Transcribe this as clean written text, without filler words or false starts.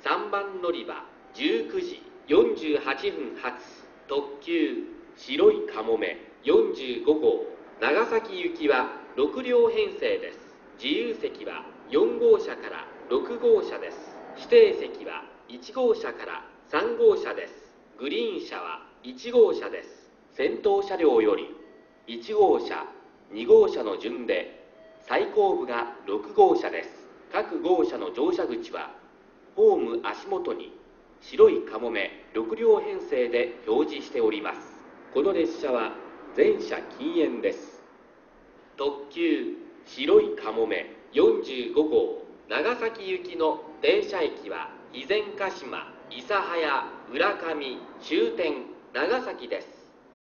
3番乗り場19時48分発特急白いかもめ45号長崎行きは6両編成です。自由席は4号車から6号車です。指定席は1号車から3号車です。グリーン車は1号車です。先頭車両より1号車、2号車の順で最後部が6号車です。各号車の乗車口はホーム足元に白いかもめ6両編成で表示しております。この列車は全車禁煙です。特急白いかもめ45号長崎行きの停車駅は肥前鹿島、諫早、浦上、終点長崎です。